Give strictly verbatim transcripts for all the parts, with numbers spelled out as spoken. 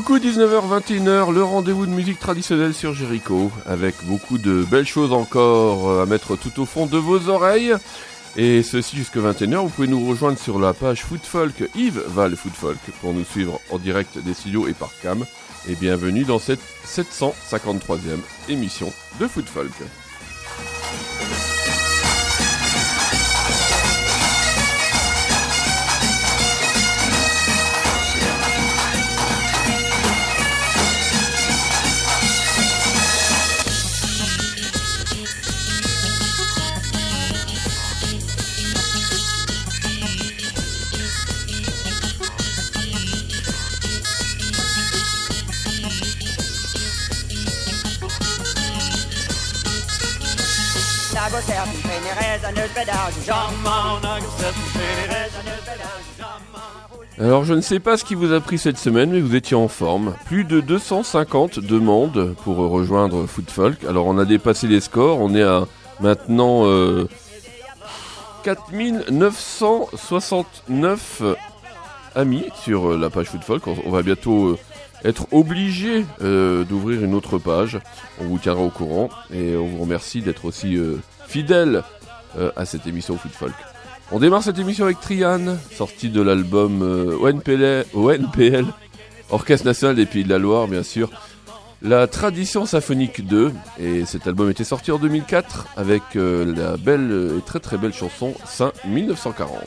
Coucou, dix-neuf heures vingt et une heures, le rendez-vous de musique traditionnelle sur Jericho, avec beaucoup de belles choses encore à mettre tout au fond de vos oreilles. Et ceci jusqu'à vingt et une heures, vous pouvez nous rejoindre sur la page Food Folk, Yves Val Food Folk, pour nous suivre en direct des studios et par cam. Et bienvenue dans cette sept cent cinquante-troisième émission de Food Folk. Alors je ne sais pas ce qui vous a pris cette semaine, mais vous étiez en forme. Plus de deux cent cinquante demandes pour rejoindre Food Folk. Alors on a dépassé les scores, on est à maintenant euh, quatre mille neuf cent soixante-neuf amis sur la page Food Folk. On va bientôt euh, être obligé euh, d'ouvrir une autre page. On vous tiendra au courant et on vous remercie d'être aussi euh, fidèle euh, à cette émission Food Folk. On démarre cette émission avec Trian, sortie de l'album euh, O N P L, O N P L, Orchestre National des Pays de la Loire, bien sûr, la Tradition Symphonique deux, et cet album était sorti en deux mille quatre avec euh, la belle et très très belle chanson Saint mille neuf cent quarante.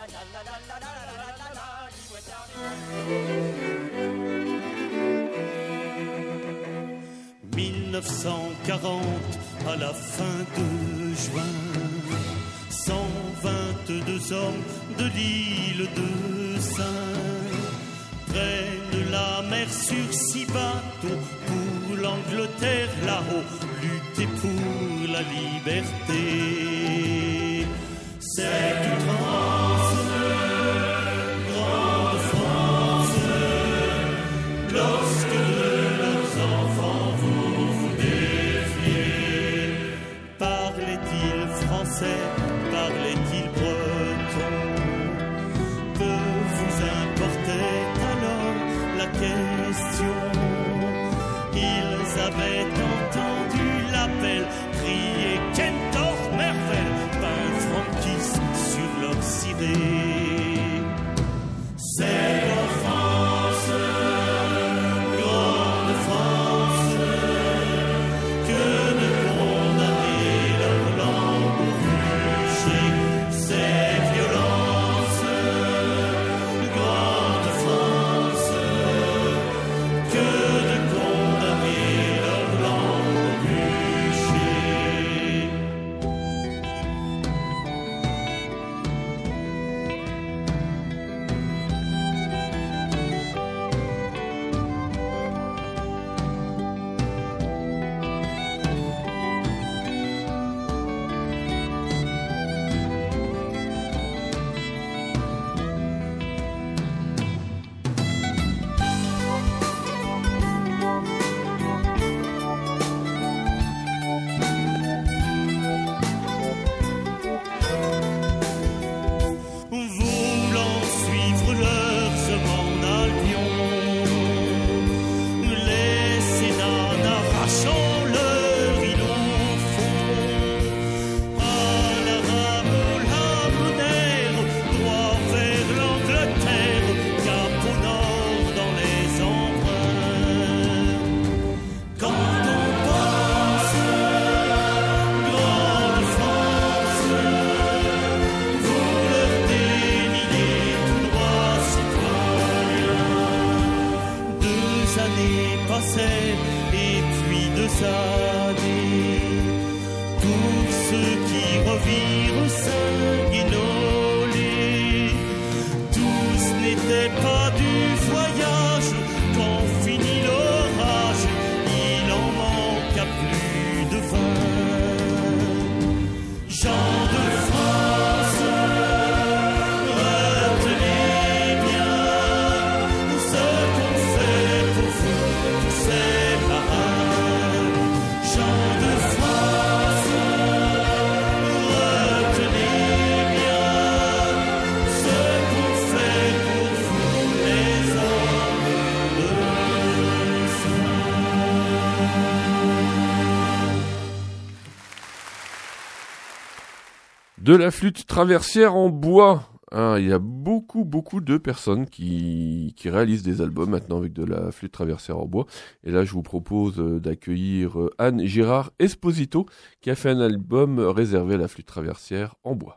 mille neuf cent quarante, à la fin de juin, cent vingt-deux hommes de l'île de Saint prennent la mer sur six bateaux pour l'Angleterre là-haut, lutter pour la liberté. C'est toute France, grande France, lorsque de leurs enfants vous vous défiez. Parlait-il français? Parlait-il breton? Peu vous importait alors la question. Ils avaient entendu l'appel, crier Kentor Mervel, pain franquiste sur leur ciré. C'est la France, grande France, que de condamner leur langue au bûcher. Ces violences, grande France, que de condamner leur langue au bûcher. Voulant suivre leurs hommes en avion, les Sénats n'arrachant leur île au fond, à la rame la monnaie, droit vers l'Angleterre, cap au nord dans les embruns. Quand on pense, grande France, vous leur déniez tout droit citoyen. Deux années passaient, et puis deux années. Tous ceux qui revirent sanguinolés, tous n'étaient pas du voyage. Quand finit l'orage, il en manqua plus de vingt. Gens de France, retenez bien ce qu'on fait pour vous, tous ces marins. Gens de France, retenez bien De la flûte traversière en bois. Ah, il y a beaucoup, beaucoup de personnes qui, qui réalisent des albums maintenant avec de la flûte traversière en bois. Et là, je vous propose d'accueillir Anne Girard Esposito, qui a fait un album réservé à la flûte traversière en bois.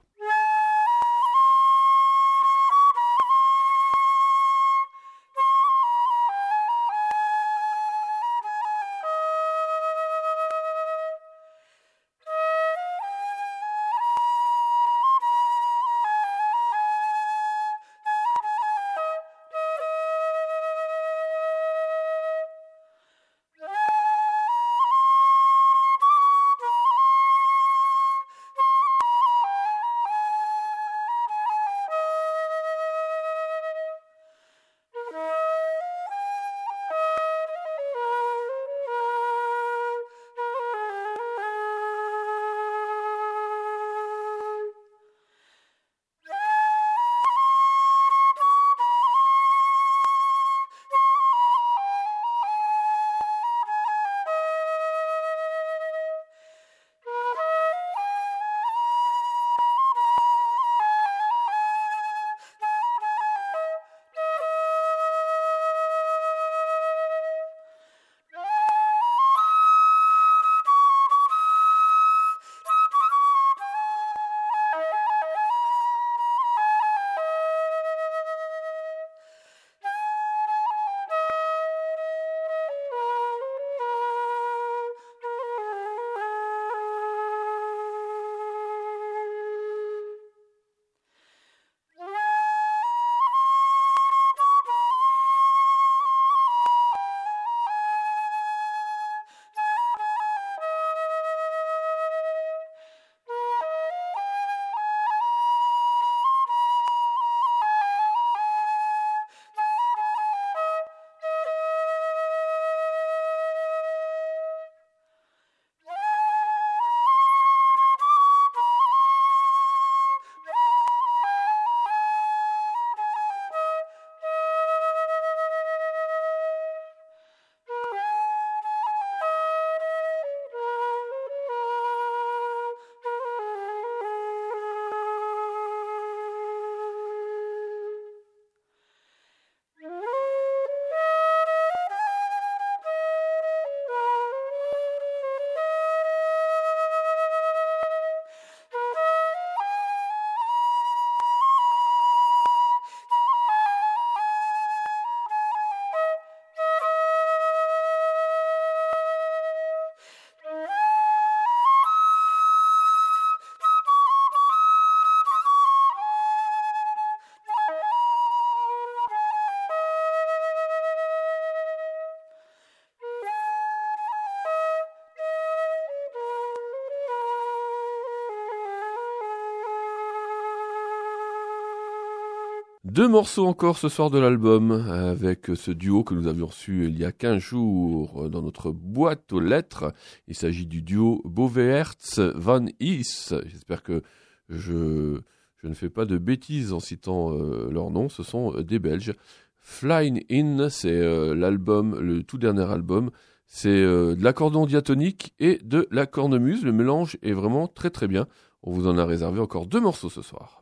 Deux morceaux encore ce soir de l'album, avec ce duo que nous avions reçu il y a quinze jours dans notre boîte aux lettres. Il s'agit du duo Bovehertz Van Is. J'espère que je, je ne fais pas de bêtises en citant euh, leur nom. Ce sont des Belges. Flying In, c'est euh, l'album, le tout dernier album. C'est euh, de l'accordéon diatonique et de la cornemuse. Le mélange est vraiment très très bien. On vous en a réservé encore deux morceaux ce soir.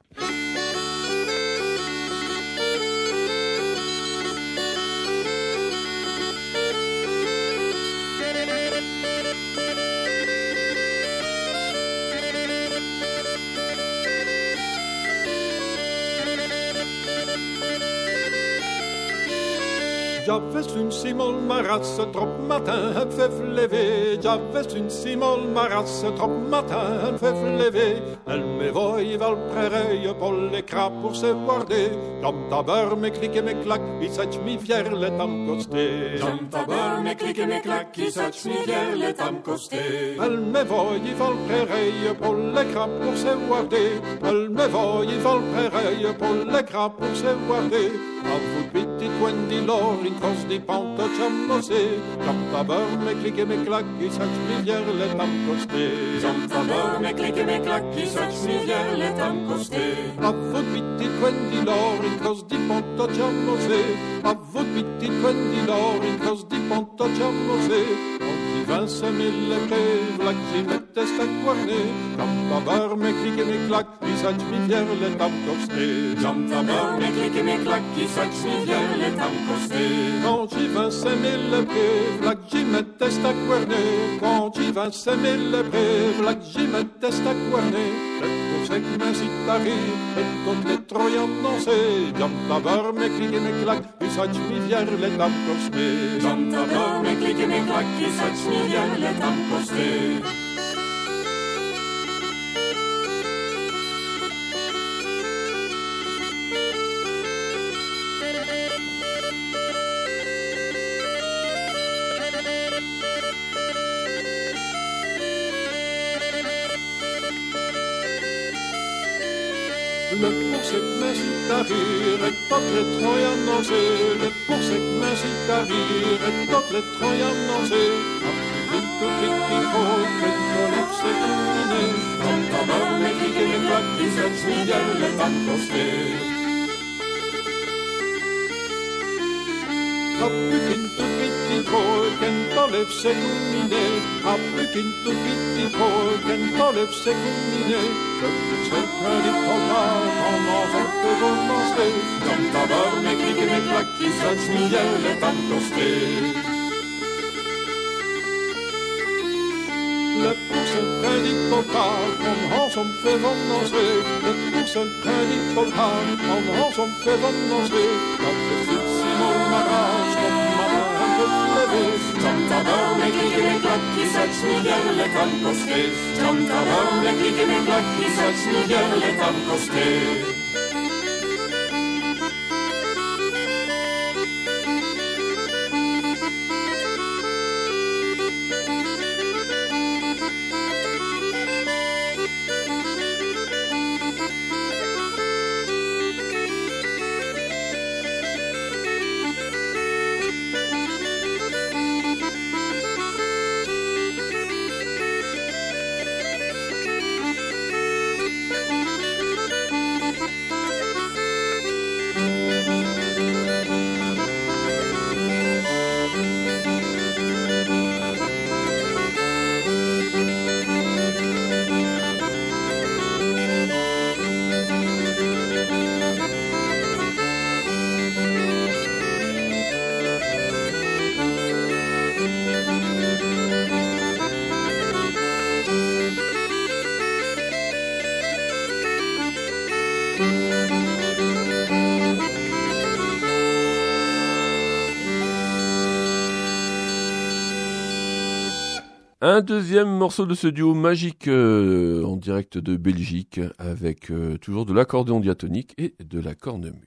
J'avais une simole marasse trop matin, un fait lever. J'avais une simole marasse trop matin, un fait lever. Elle me voyait vers le prairie pour les crapes pour se guarder. Comme ta beurre, me clique et me claque, il s'ach mi fier les tam costé. Comme ta beurre, me clique et me claque, il s'ach mi fier les tam costé. Elle me voyait vers le prairie pour les crapes pour se guarder. Elle me voyait vers le prairie pour les crapes pour se guarder. A vous petit quindi l'or in cos di panto ciammosé. Comme ta beurre, me clique et me claque, il s'ach mi fier les tam costé. Comme ta beurre, me clique et me claque, il s'ach mi fier les tam costé. A vous petit quindi l'or in cos di panto ciammosé. A vous petit quindi l'or in cos di panto ciammosé. vingt mille prés, v'là que j'y mettais sta guarné. Jam tabar, mes clics et mes claques, qui sache mi fier les tam costé. Jam tabar, mes clics et mes claques, qui sache mi fier les tam costé. Quand j'y vingt mille prés, v'là que j'y mettais sta guarné. Quand j'y vingt mille prés, v'là que j'y mettais sta guarné. Le conseil que m'incite à rire, et toutes les troyens danser. Jam tabar, mes clics et mes claques, qui sache mi fier les tam costé. Jam tabar, mes clics et mes claques, qui sache mi fier les tam costé. Le pourcet m'incite à rire et toutes les troyens danser. Le pourcet m'incite à rire et toutes les troyens danser. Après tout petit gros, que colère s'est illuminée. Jam tabar, mes clics et mes claques, qui sache mi fier les tam costé. A plus qu'une tout petit gros, qu'un t'enlève ses illuminés. A plus qu'une tout petit gros, qu'un t'enlève ses illuminés. Le plus c'est qu'un dit pour moi, comment on peut vous danser. Jam tabar, mes clics et mes claques, qui sache mi fier les tam costé. Le pourcent qu'un dit pour moi, comment on fait vous danser. Le pourcent qu'un dit pour moi, comment on fait vous danser. Quand je suis Simon Marat, je tombe ma main un peu levée. Jam tabar, mes clics et mes claques, qui sache mi fier les tam costé. Jam tabar, mes clics et mes claques, qui sache mi fier les tam costé. Un deuxième morceau de ce duo magique euh, en direct de Belgique avec euh, toujours de l'accordéon diatonique et de la cornemuse.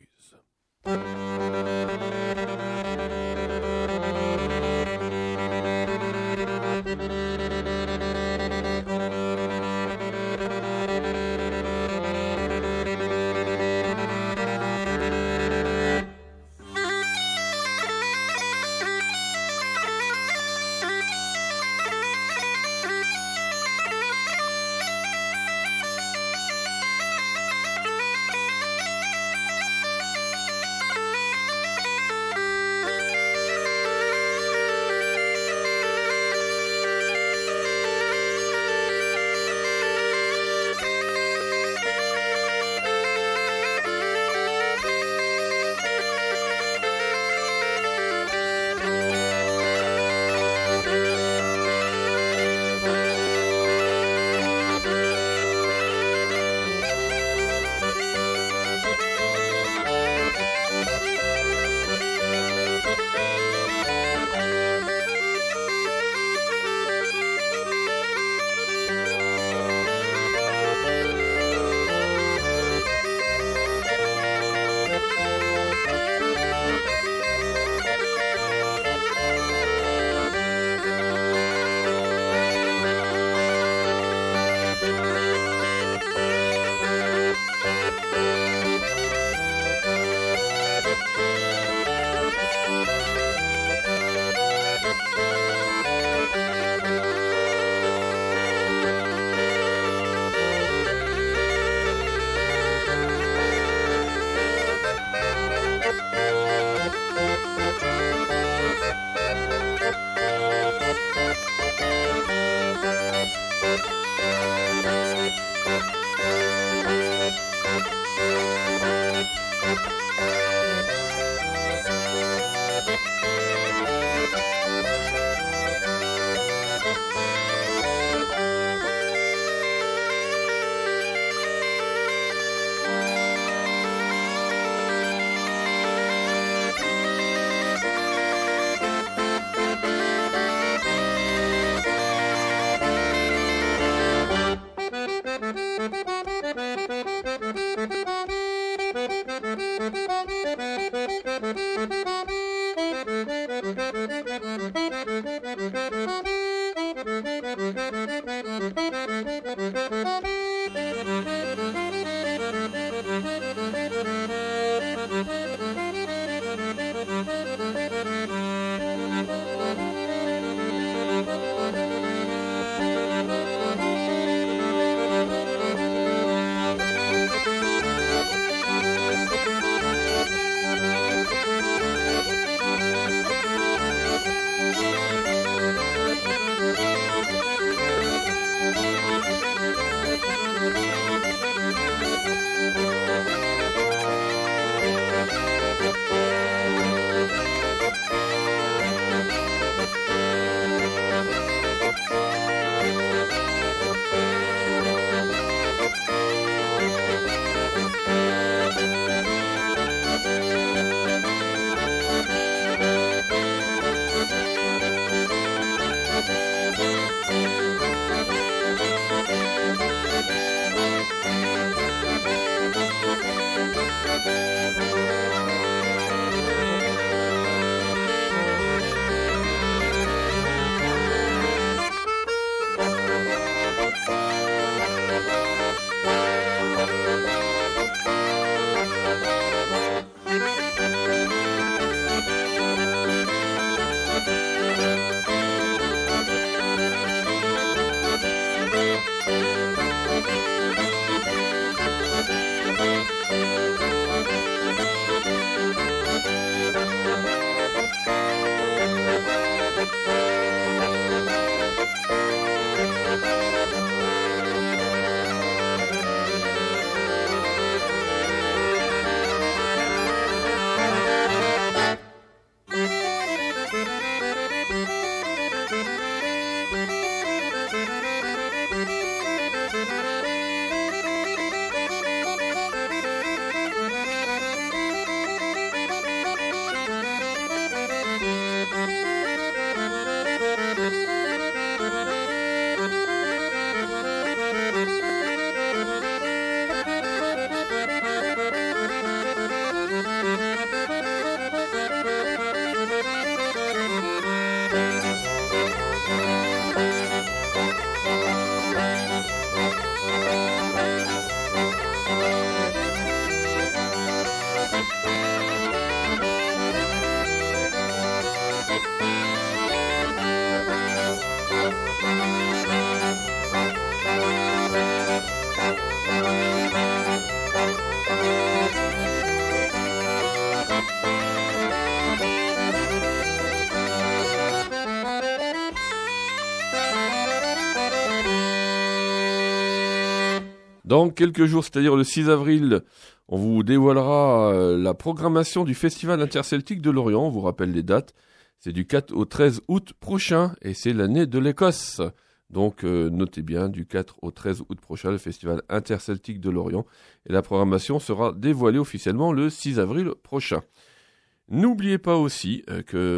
Dans quelques jours, c'est-à-dire le six avril, on vous dévoilera euh, la programmation du Festival interceltique de Lorient. On vous rappelle les dates. C'est du quatre au treize août prochain et c'est l'année de l'Écosse. Donc euh, notez bien, du quatre au treize août prochain, le Festival interceltique de Lorient. Et la programmation sera dévoilée officiellement le six avril prochain. N'oubliez pas aussi euh,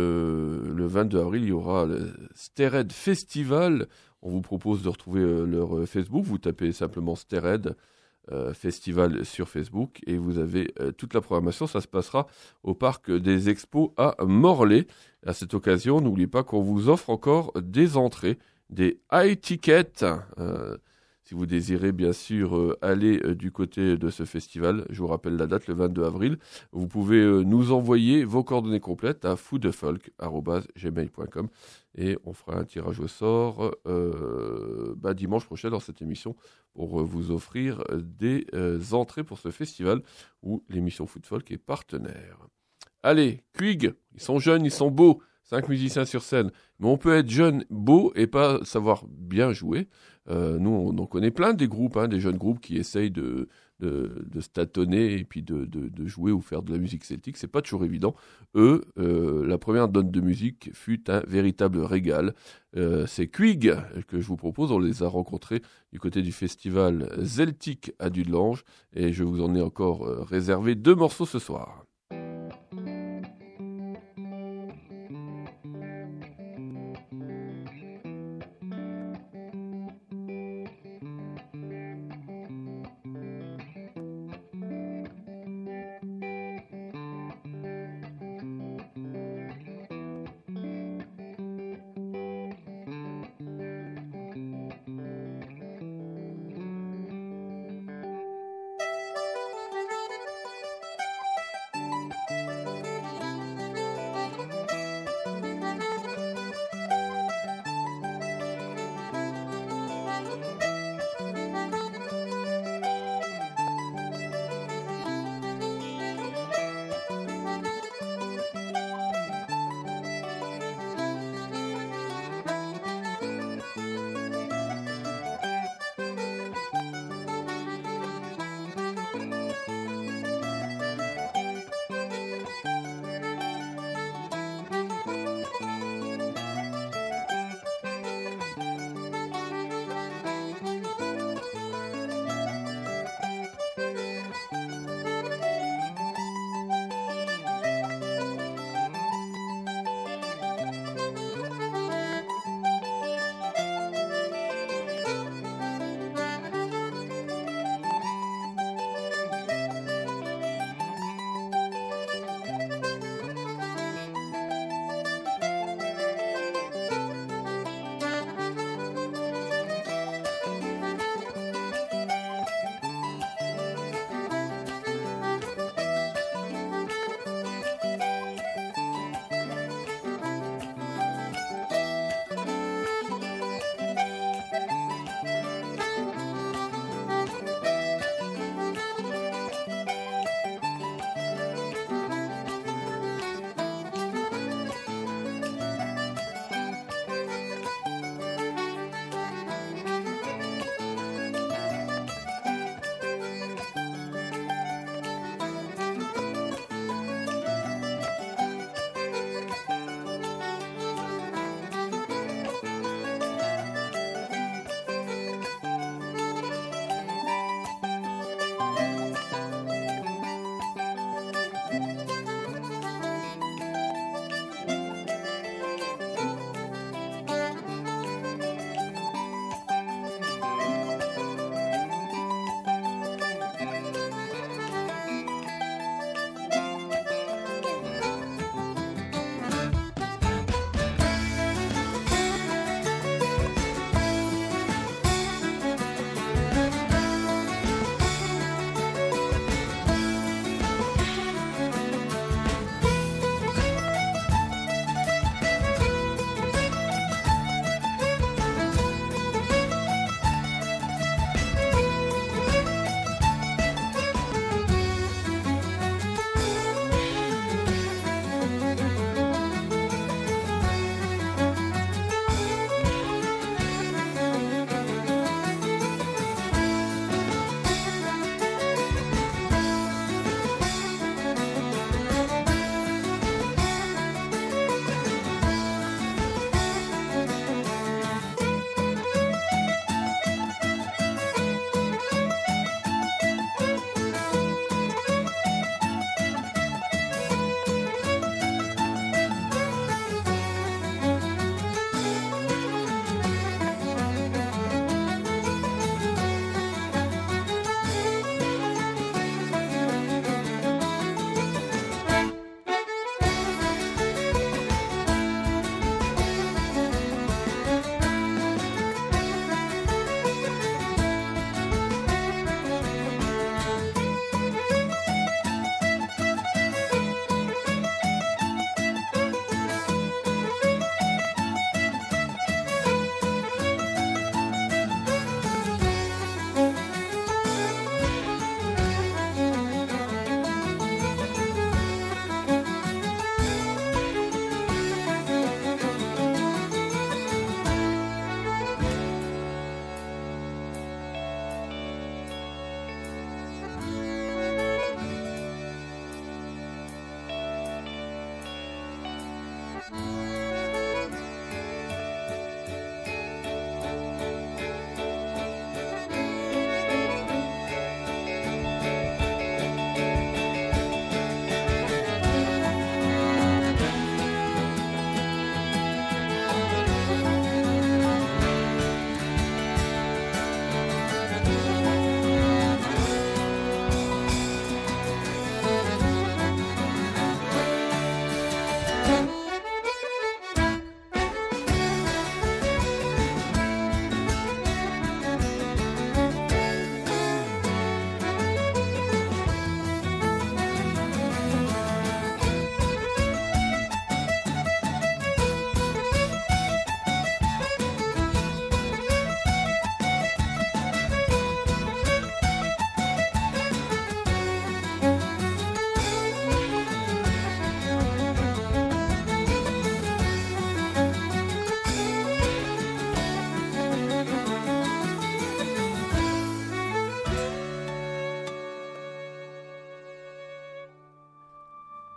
que le vingt-deux avril, il y aura le Stered Festival. On vous propose de retrouver euh, leur euh, Facebook. Vous tapez simplement Stered euh, Festival sur Facebook et vous avez euh, toute la programmation. Ça se passera au parc des Expos à Morlaix. À cette occasion, n'oubliez pas qu'on vous offre encore des entrées, des high tickets. Euh, si vous désirez bien sûr euh, aller euh, du côté de ce festival, je vous rappelle la date, le vingt-deux avril. Vous pouvez euh, nous envoyer vos coordonnées complètes à foodfolk arobase gmail point com et on fera un tirage au sort euh, bah, dimanche prochain dans cette émission pour euh, vous offrir des euh, entrées pour ce festival où l'émission Foodfolk est partenaire. Allez, Quig, ils sont jeunes, ils sont beaux, cinq musiciens sur scène, mais on peut être jeune, beau et pas savoir bien jouer. Euh, nous, on en connaît plein des groupes, hein, des jeunes groupes qui essayent de, de, de se tâtonner et puis de, de, de jouer ou faire de la musique celtique. C'est pas toujours évident. Eux, euh, la première note de musique fut un véritable régal. Euh, c'est Quig que je vous propose. On les a rencontrés du côté du festival Celtic à Dudelange et je vous en ai encore euh, réservé deux morceaux ce soir.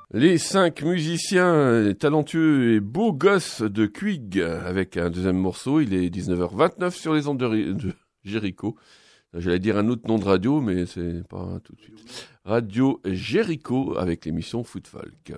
Les cinq musiciens talentueux et beaux gosses de Quig avec un deuxième morceau. Il est dix-neuf heures vingt-neuf sur les ondes de, de Jéricho. J'allais dire un autre nom de radio, mais c'est pas tout de suite. Radio Jéricho avec l'émission Foot Folk.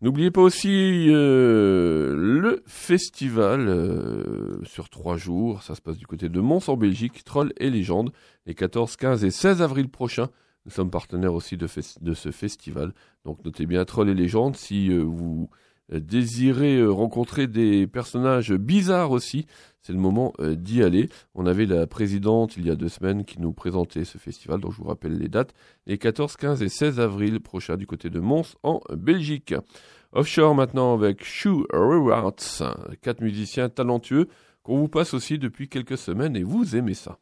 N'oubliez pas aussi euh, le festival euh, sur trois jours. Ça se passe du côté de Mons en Belgique, Trolls et légendes, les quatorze, quinze et seize avril prochains. Nous sommes partenaires aussi de, fes- de ce festival. Donc notez bien Trolls et légendes. Si euh, vous désirez euh, rencontrer des personnages bizarres aussi, c'est le moment euh, d'y aller. On avait la présidente il y a deux semaines qui nous présentait ce festival, donc je vous rappelle les dates. Les quatorze, quinze et seize avril prochains du côté de Mons en Belgique. Offshore maintenant avec Shoe Rewards, quatre musiciens talentueux qu'on vous passe aussi depuis quelques semaines et vous aimez ça.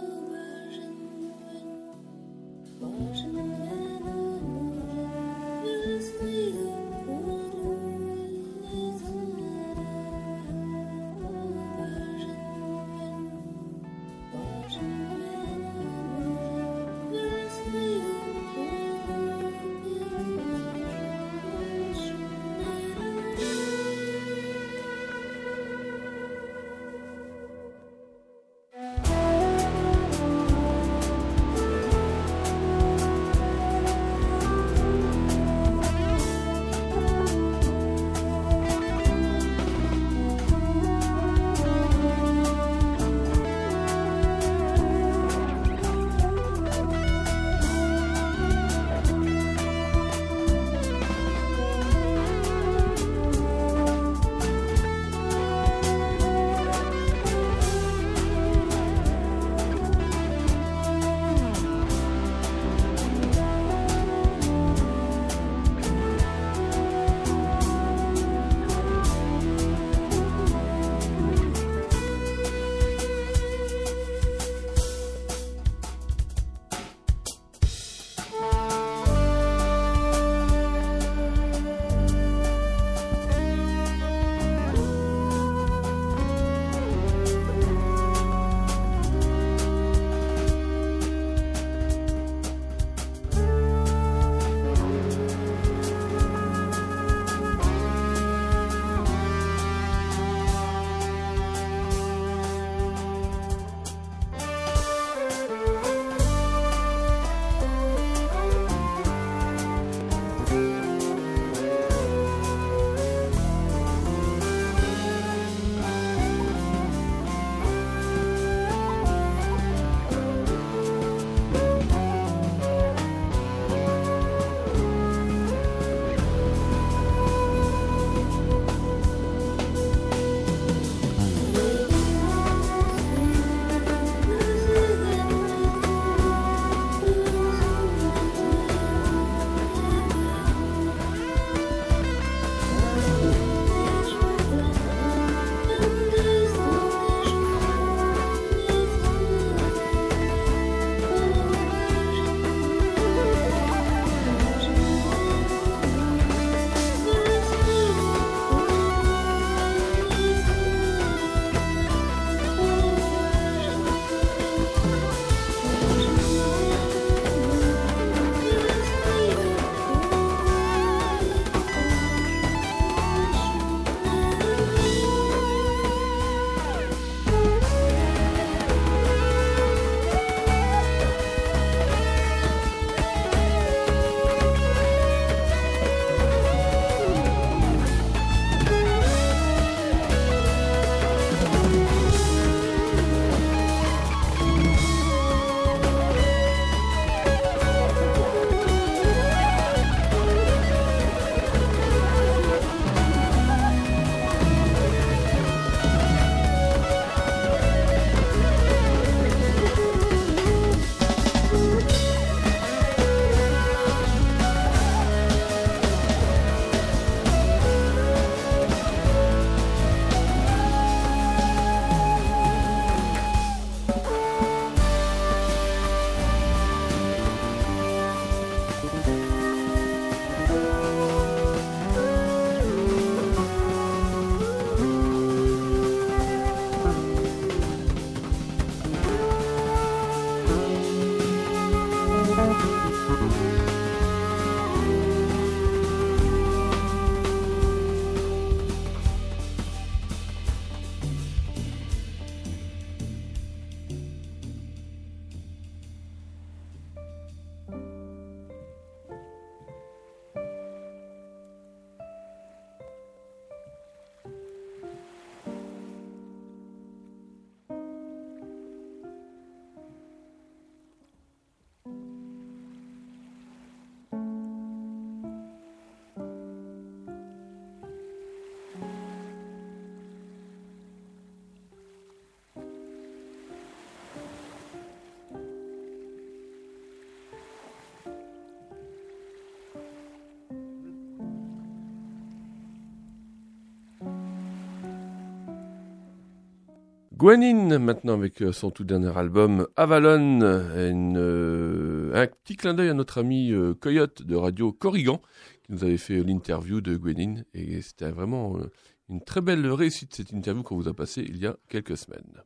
Watching the men Gwenin, maintenant, avec son tout dernier album, Avalon, une, euh, un petit clin d'œil à notre ami euh, Coyote de Radio Corrigan, qui nous avait fait l'interview de Gwenin, et c'était vraiment euh, une très belle réussite, cette interview qu'on vous a passée il y a quelques semaines.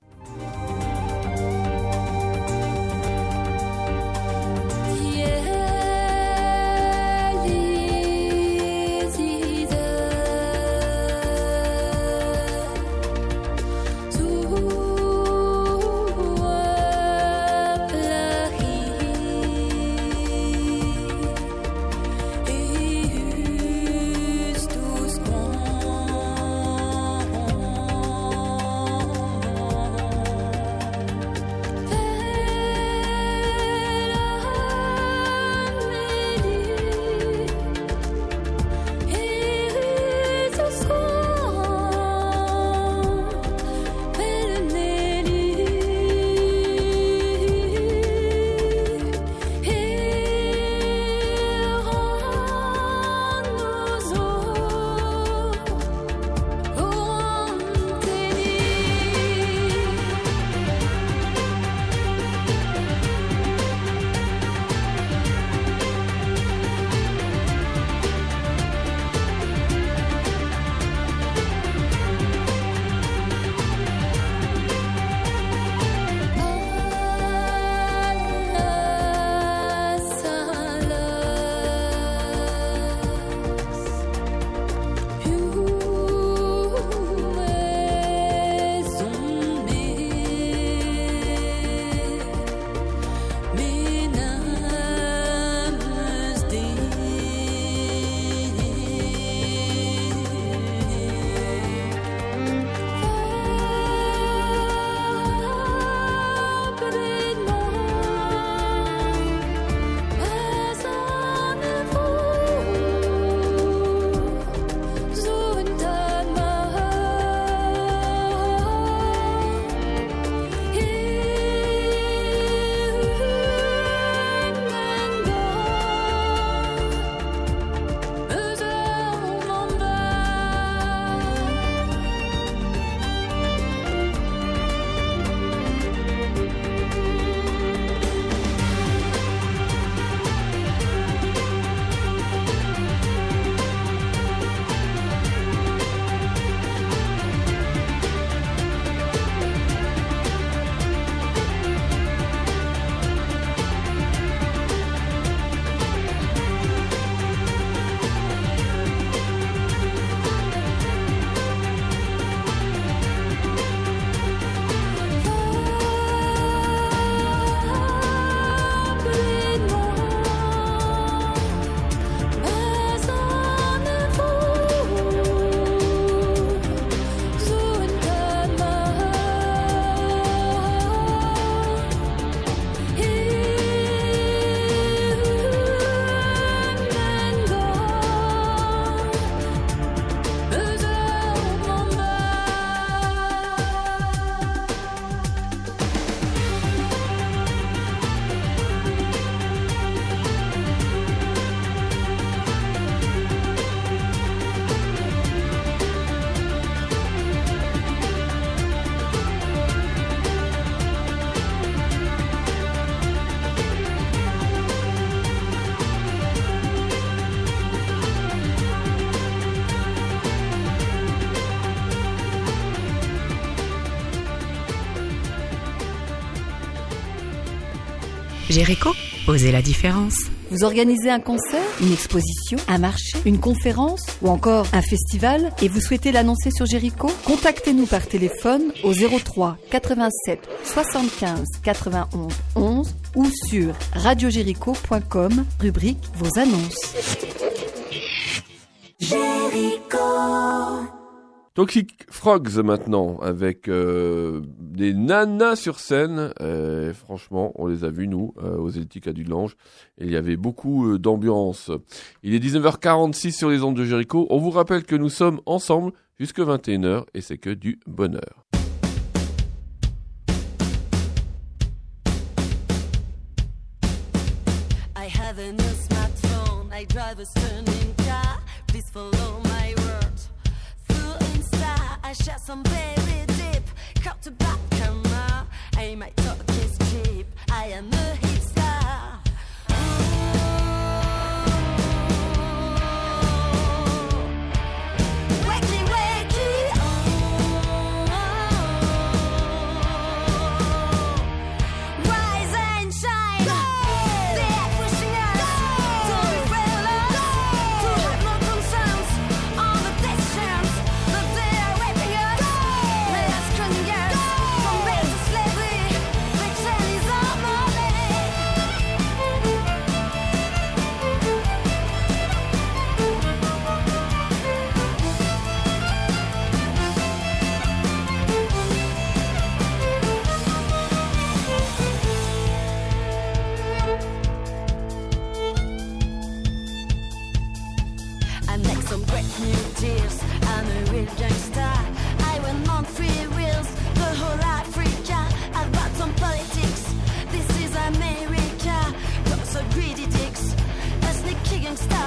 Jericho, osez la différence. Vous organisez un concert, une exposition, un marché, une conférence ou encore un festival et vous souhaitez l'annoncer sur Jericho? Contactez-nous par téléphone au zéro trois quatre-vingt-sept soixante-quinze quatre-vingt-onze onze ou sur radio jericho point com, rubrique vos annonces. Jericho. Toxic Frogs maintenant, avec euh, des nanas sur scène. Euh, franchement, on les a vus, nous, euh, aux Celtiques à Dudelange. Et il y avait beaucoup euh, d'ambiance. Il est dix-neuf heures quarante-six sur les ondes de Jericho. On vous rappelle que nous sommes ensemble jusqu'à vingt et une heures et c'est que du bonheur. I have a new smartphone. I drive a stunning car. Please follow my words. I share some baby dip, cut to back am a hipster. Wakey, wakey, oh. Rise and shine. They are pushing us to be frivolous, to have no concerns on the distance that they are raping us. They are screening us from race to slavery. The Chinese are money. I make some great new deals. I'm a real gangster. I went on three wheels, the whole Africa. I've got some politics. This is America. Got some greedy dicks, a sneaky gangster.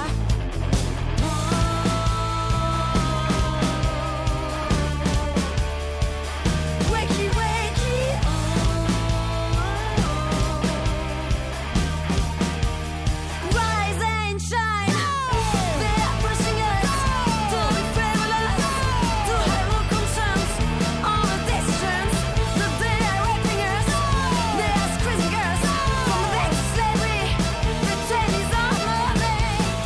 Wakey, wakey, oh. Rise and shine. They are pushing us to be frivolous, to have no concerns on the distance that they are raping us. They are squeezing us from back to slavery. The Chinese are money.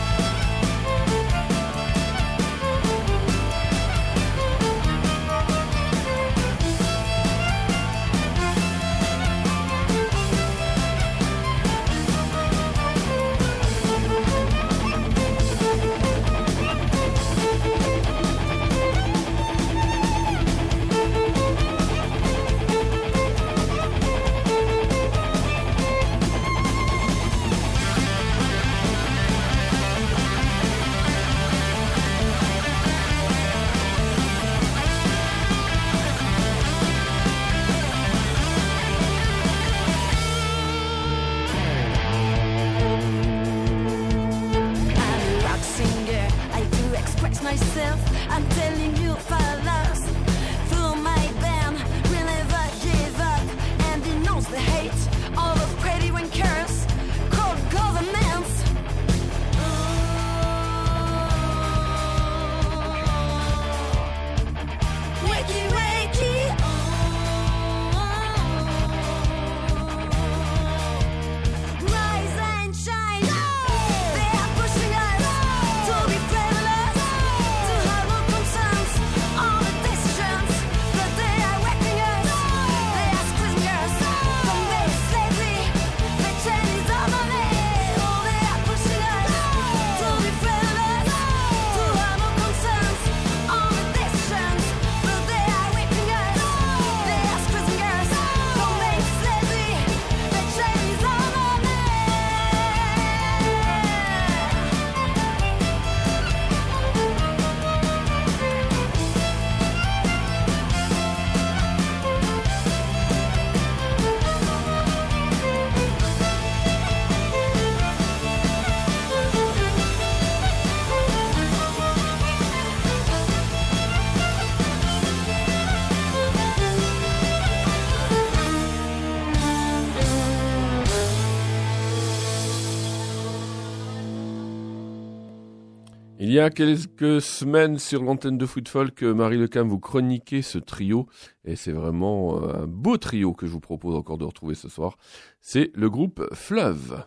I'm a rock singer, I do express myself. I'm telling you, fellas, through my band, we'll never give up and denounce the hate all of credit wankers called governments. Wakey, wakey, oh. Rise and shine. They are pushing us to be frivolous, to have no concerns on the distance that they are raping us. They are squeezing us from race to slavery. The Chinese are money. Oh, they are pushing us to be frivolous, to have no concerns on the distance that they are raping us. They are squeezing us from race to slavery. The Chinese are money. Il y a quelques semaines sur l'antenne de Food Folk, Marie Lecam vous chroniquait ce trio et c'est vraiment un beau trio que je vous propose encore de retrouver ce soir. C'est le groupe Fleuve.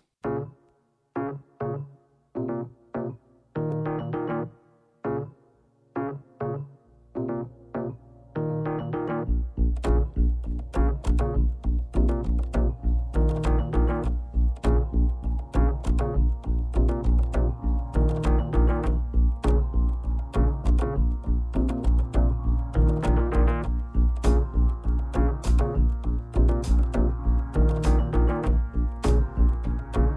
Thank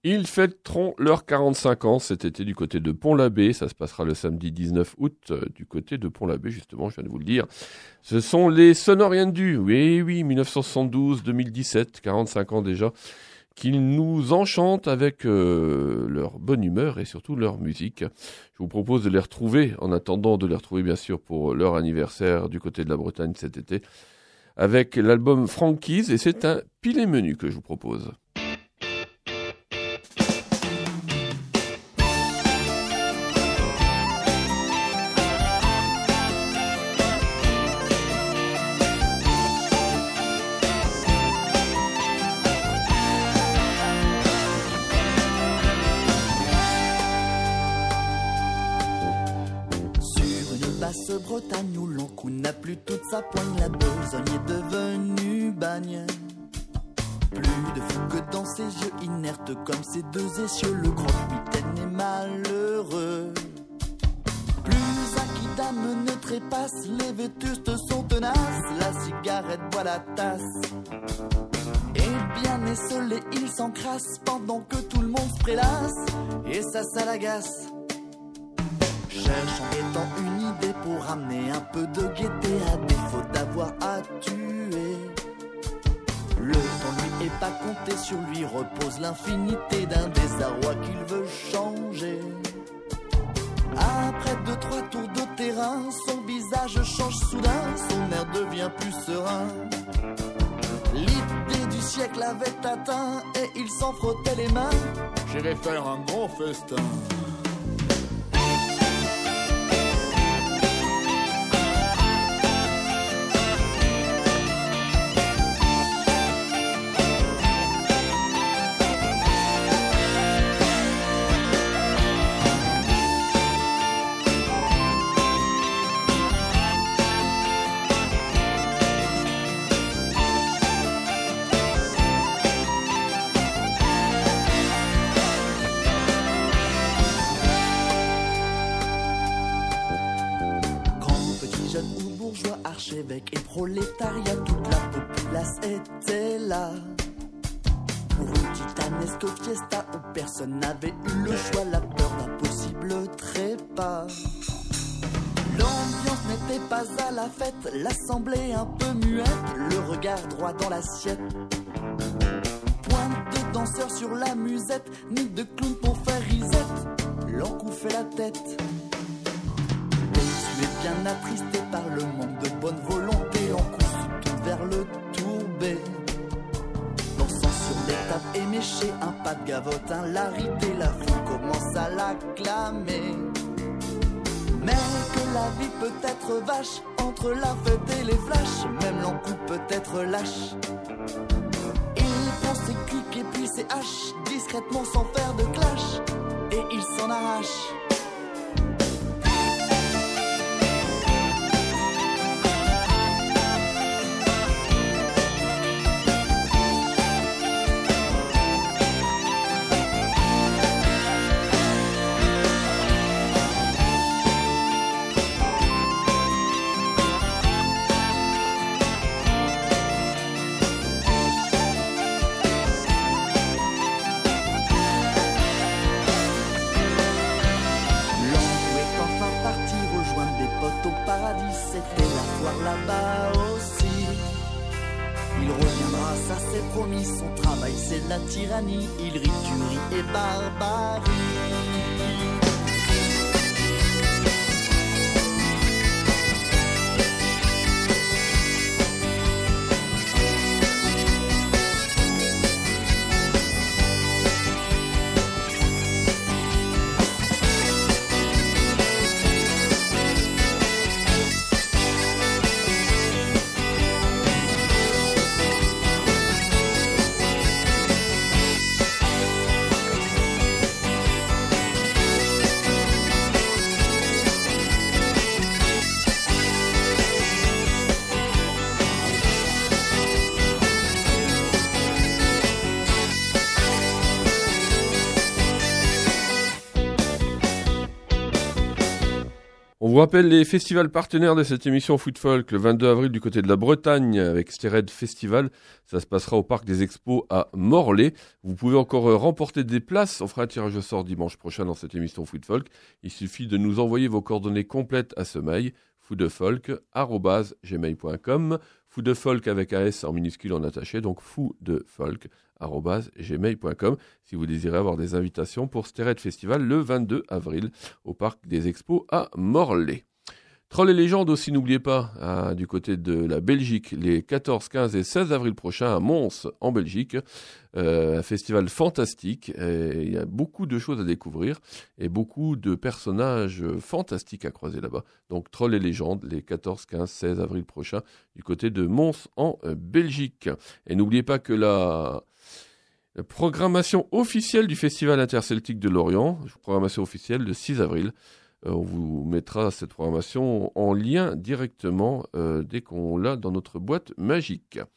Ils fêteront leurs quarante-cinq ans cet été du côté de Pont-l'Abbé. Ça se passera le samedi dix-neuf août euh, du côté de Pont-l'Abbé, justement, je viens de vous le dire. Ce sont les Sonoriendus, oui, oui, dix-neuf cent soixante-douze deux mille dix-sept, quarante-cinq ans déjà, qu'ils nous enchantent avec euh, leur bonne humeur et surtout leur musique. Je vous propose de les retrouver, en attendant de les retrouver bien sûr pour leur anniversaire du côté de la Bretagne cet été, avec l'album Frankies, et c'est un pile et menu que je vous propose. Bretagne où l'encou n'a plus toute sa poigne, la besogne est devenue bagne. Plus de fou que dans ses yeux inertes comme ces deux essieux, le croque-mitaine est malheureux. Plus à qui dame ne trépasse, les vétustes sont tenaces, la cigarette boit la tasse. Et bien esselé, il s'encrasse pendant que tout le monde se prélasse, et ça, ça l'agace. Cherche en guettant une idée pour ramener un peu de gaieté à défaut d'avoir à tuer. Le temps lui est pas compté, sur lui repose l'infinité d'un désarroi qu'il veut changer. Après deux, trois tours de terrain, son visage change soudain, son air devient plus serein. L'idée du siècle avait atteint et il s'en frottait les mains. Je vais faire un gros festin. Archevêque et prolétariat, toute la populace était là. Pour une titanesque fiesta où personne n'avait eu le choix, la peur d'un possible trépas. L'ambiance n'était pas à la fête, l'assemblée un peu muette, le regard droit dans l'assiette. Point de danseurs sur la musette, ni de clown pour faire risette, l'encou fait la tête. Tu es bien attristé par le manque de bonne volonté, l'encou se tourne vers le tourbé. Dansant sur les tables éméchées, un pas de gavotin, la rité, la foule commence à l'acclamer. Mais que la vie peut être vache, entre la fête et les flashs, même l'encou peut être lâche. Il prend ses cuics et puis ses haches, discrètement sans faire de clash, et il s'en arrache. C'était la foire là-bas aussi. Il reviendra, ça c'est promis. Son travail c'est la tyrannie. Il rit, tuerie et barbarie. vous rappelle les festivals partenaires de cette émission Food Folk. Le vingt-deux avril du côté de la Bretagne avec Stered Festival. Ça se passera au Parc des Expos à Morlaix. Vous pouvez encore remporter des places. On fera un tirage au sort dimanche prochain dans cette émission Food Folk. Il suffit de nous envoyer vos coordonnées complètes à ce mail foodfolk arobase gmail point com. Foodfolk avec un S en minuscule en attaché, donc foodfolk arobase gmail point com si vous désirez avoir des invitations pour Stered Festival le vingt-deux avril au Parc des Expos à Morlaix. Trolls et légendes aussi, n'oubliez pas, hein, du côté de la Belgique, les quatorze, quinze et seize avril prochains à Mons, en Belgique. Euh, un festival fantastique. Il y a beaucoup de choses à découvrir et beaucoup de personnages fantastiques à croiser là-bas. Donc, Trolls et légendes, les quatorze, quinze, seize avril prochains, du côté de Mons, en euh, Belgique. Et n'oubliez pas que la... La programmation officielle du Festival interceltique de Lorient, programmation officielle le six avril, euh, on vous mettra cette programmation en lien directement euh, dès qu'on l'a dans notre boîte magique.